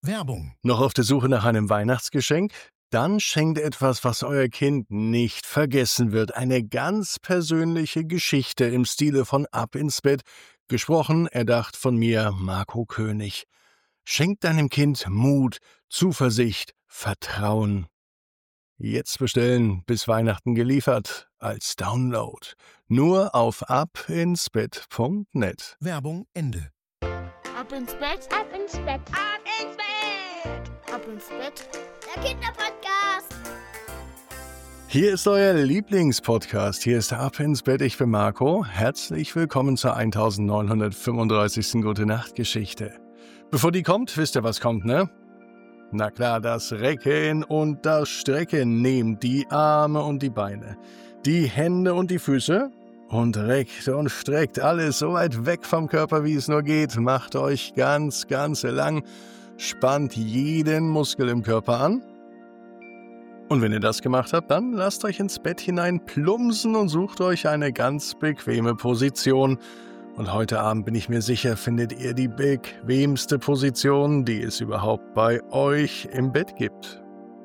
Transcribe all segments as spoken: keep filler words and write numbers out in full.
Werbung. Noch auf der Suche nach einem Weihnachtsgeschenk? Dann schenkt etwas, was euer Kind nicht vergessen wird. Eine ganz persönliche Geschichte im Stile von Ab ins Bett. Gesprochen, erdacht von mir, Marco König. Schenkt deinem Kind Mut, Zuversicht, Vertrauen. Jetzt bestellen, bis Weihnachten geliefert, als Download. Nur auf abinsbett punkt net. Werbung Ende. Ab ins Bett, Ab ins Bett, ab ins Bett, ab ins Bett. der Kinderpodcast. Hier ist euer Lieblingspodcast. Hier ist Ab ins Bett. Ich bin Marco. Herzlich willkommen zur neuntausendneunhundertfünfunddreißigsten Gute-Nacht-Geschichte. Bevor die kommt, wisst ihr, was kommt, ne? Na klar, das Recken und das Strecken. Nehmt die Arme und die Beine, die Hände und die Füße und reckt und streckt alles so weit weg vom Körper, wie es nur geht. Macht euch ganz, ganz lang. Spannt jeden Muskel im Körper an. Und wenn ihr das gemacht habt, dann lasst euch ins Bett hinein plumpsen und sucht euch eine ganz bequeme Position. Und heute Abend bin ich mir sicher, findet ihr die bequemste Position, die es überhaupt bei euch im Bett gibt.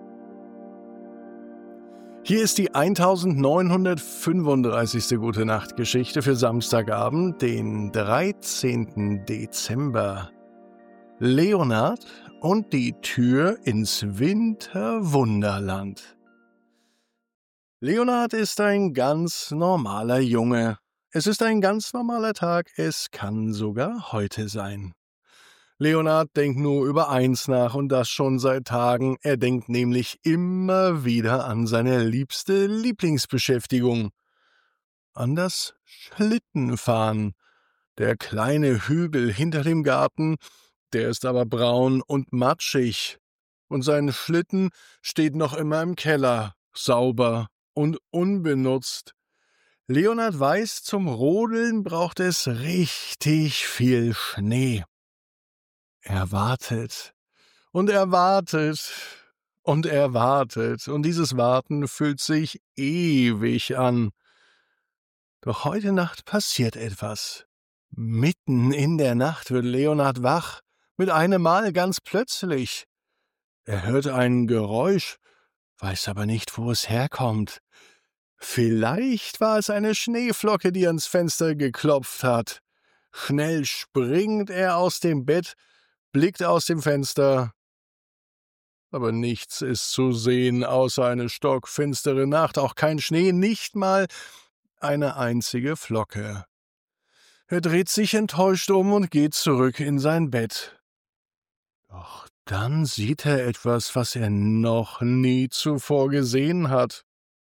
Hier ist die neuntausendneunhundertfünfunddreißigste Gute-Nacht-Geschichte für Samstagabend, den dreizehnten Dezember. Leonard und die Tür ins Winterwunderland. Leonard ist ein ganz normaler Junge. Es ist ein ganz normaler Tag, es kann sogar heute sein. Leonard denkt nur über eins nach und das schon seit Tagen. Er denkt nämlich immer wieder an seine liebste Lieblingsbeschäftigung. An das Schlittenfahren. Der kleine Hügel hinter dem Garten, der ist aber braun und matschig. Und sein Schlitten steht noch immer im Keller, sauber und unbenutzt. Leonard weiß, zum Rodeln braucht es richtig viel Schnee. Er wartet und er wartet und er wartet, und dieses Warten fühlt sich ewig an. Doch heute Nacht passiert etwas. Mitten in der Nacht wird Leonard wach, mit einem Mal ganz plötzlich. Er hört ein Geräusch, weiß aber nicht, wo es herkommt. Vielleicht war es eine Schneeflocke, die ans Fenster geklopft hat. Schnell springt er aus dem Bett, blickt aus dem Fenster. Aber nichts ist zu sehen, außer eine stockfinstere Nacht, auch kein Schnee, nicht mal eine einzige Flocke. Er dreht sich enttäuscht um und geht zurück in sein Bett. Doch dann sieht er etwas, was er noch nie zuvor gesehen hat.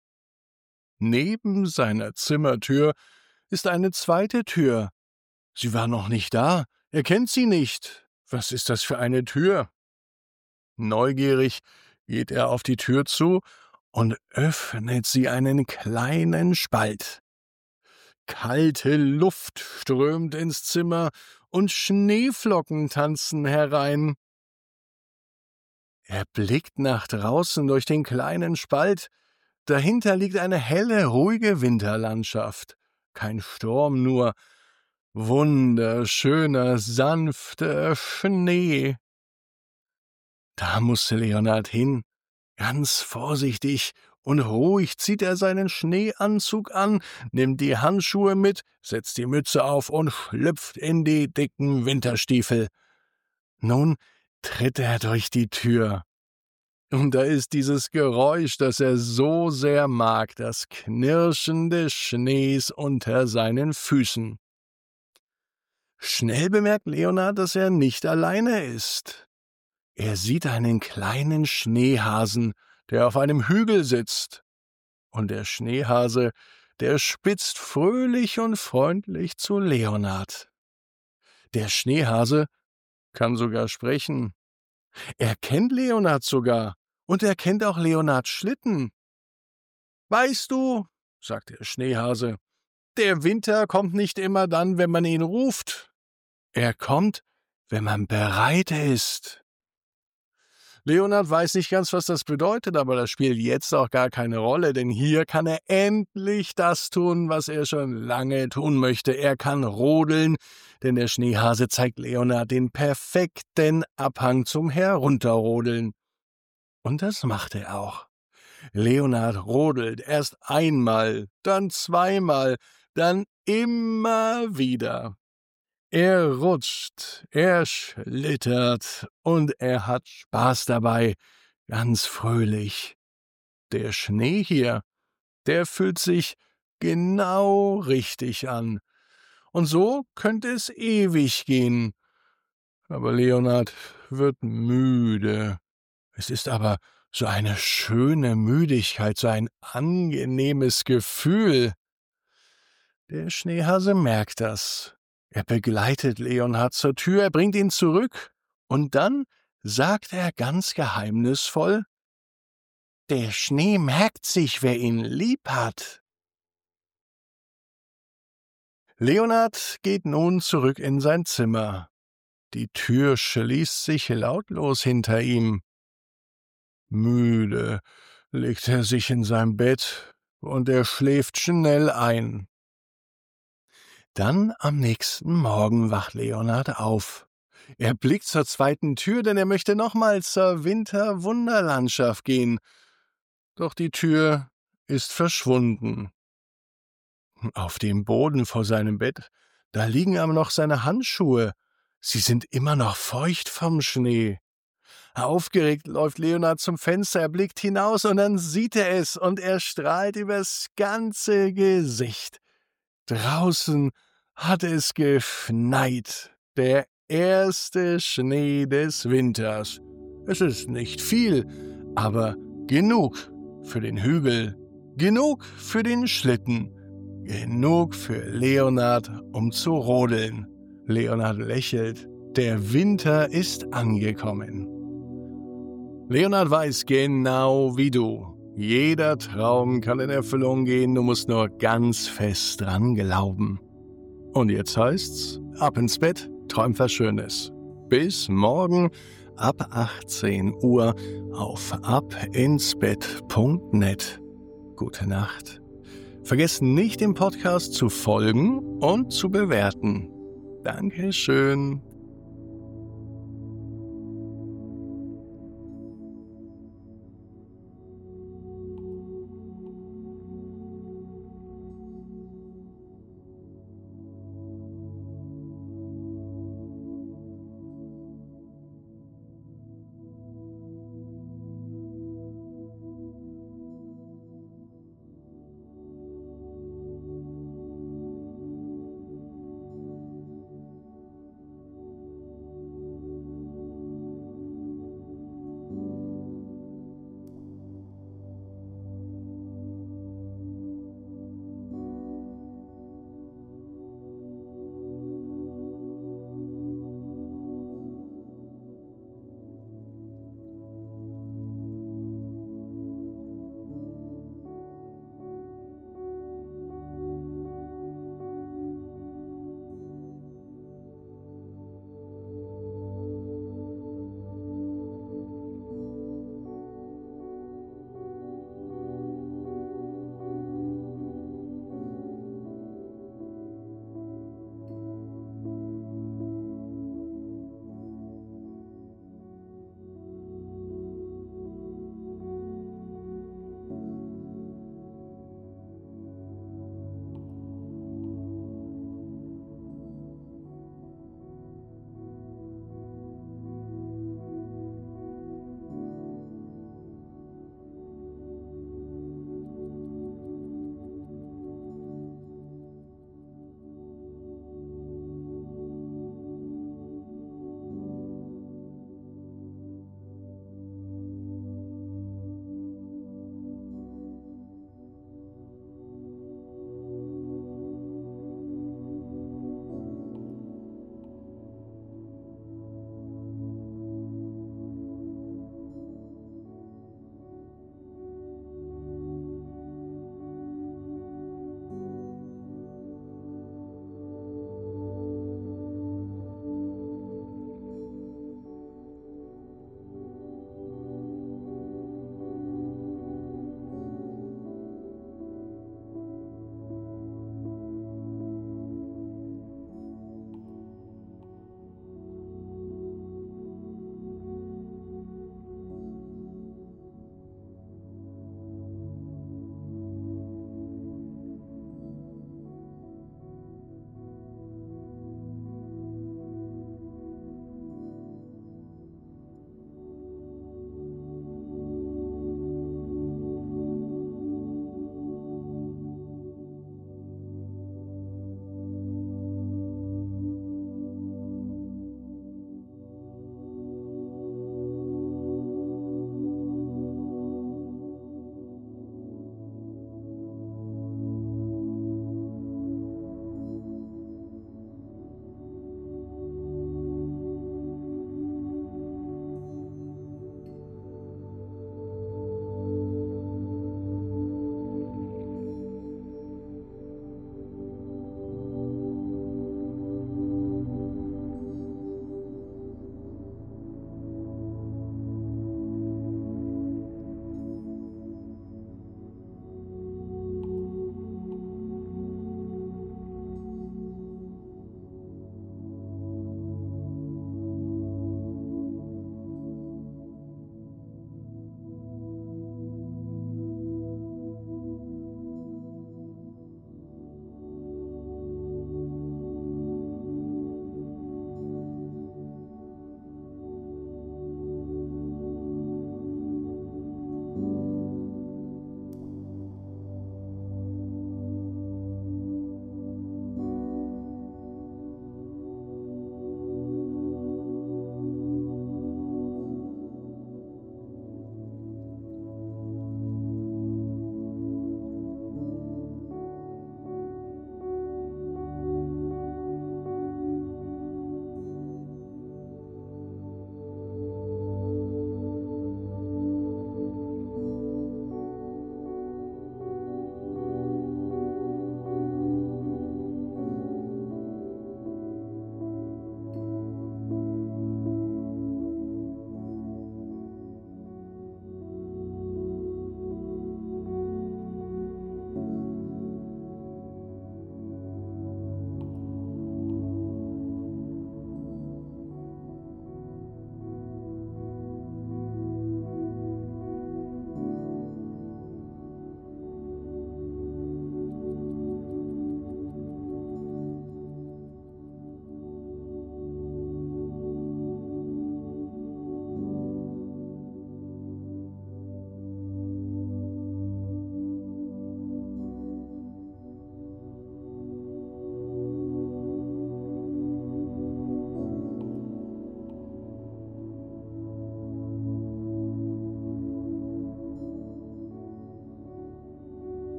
Neben seiner Zimmertür ist eine zweite Tür. Sie war noch nicht da, er kennt sie nicht. Was ist das für eine Tür? Neugierig geht er auf die Tür zu und öffnet sie einen kleinen Spalt. Kalte Luft strömt ins Zimmer und Schneeflocken tanzen herein. Er blickt nach draußen durch den kleinen Spalt. Dahinter liegt eine helle, ruhige Winterlandschaft. Kein Sturm, nur wunderschöner, sanfter Schnee. Da muss Leonard hin. Ganz vorsichtig und ruhig zieht er seinen Schneeanzug an, nimmt die Handschuhe mit, setzt die Mütze auf und schlüpft in die dicken Winterstiefel. Nun tritt er durch die Tür. Und da ist dieses Geräusch, das er so sehr mag, das Knirschen des Schnees unter seinen Füßen. Schnell bemerkt Leonard, dass er nicht alleine ist. Er sieht einen kleinen Schneehasen, der auf einem Hügel sitzt. Und der Schneehase, der spitzt fröhlich und freundlich zu Leonard. Der Schneehase kann sogar sprechen. Er kennt Leonard sogar, und er kennt auch Leonards Schlitten. »Weißt du«, sagt der Schneehase, »der Winter kommt nicht immer dann, wenn man ihn ruft. Er kommt, wenn man bereit ist.« Leonhard weiß nicht ganz, was das bedeutet, aber das spielt jetzt auch gar keine Rolle, denn hier kann er endlich das tun, was er schon lange tun möchte. Er kann rodeln, denn der Schneehase zeigt Leonhard den perfekten Abhang zum Herunterrodeln. Und das macht er auch. Leonhard rodelt erst einmal, dann zweimal, dann immer wieder. Er rutscht, er schlittert und er hat Spaß dabei, ganz fröhlich. Der Schnee hier, der fühlt sich genau richtig an. Und so könnte es ewig gehen. Aber Leonhard wird müde. Es ist aber so eine schöne Müdigkeit, so ein angenehmes Gefühl. Der Schneehase merkt das. Er begleitet Leonhard zur Tür, er bringt ihn zurück, und dann sagt er ganz geheimnisvoll: »Der Schnee merkt sich, wer ihn lieb hat.« Leonhard geht nun zurück in sein Zimmer. Die Tür schließt sich lautlos hinter ihm. Müde legt er sich in sein Bett, und er schläft schnell ein. Dann am nächsten Morgen wacht Leonhard auf. Er blickt zur zweiten Tür, denn er möchte nochmals zur Winterwunderlandschaft gehen. Doch die Tür ist verschwunden. Auf dem Boden vor seinem Bett, da liegen aber noch seine Handschuhe. Sie sind immer noch feucht vom Schnee. Aufgeregt läuft Leonhard zum Fenster, er blickt hinaus und dann sieht er es und er strahlt übers ganze Gesicht. Draußen hat es geschneit, der erste Schnee des Winters. Es ist nicht viel, aber genug für den Hügel, genug für den Schlitten, genug für Leonhard, um zu rodeln. Leonhard lächelt, der Winter ist angekommen. Leonhard weiß genau wie du. Jeder Traum kann in Erfüllung gehen, du musst nur ganz fest dran glauben. Und jetzt heißt's, ab ins Bett, träum was Schönes. Bis morgen ab achtzehn Uhr auf abinsbett punkt net. Gute Nacht. Vergesst nicht, dem Podcast zu folgen und zu bewerten. Dankeschön.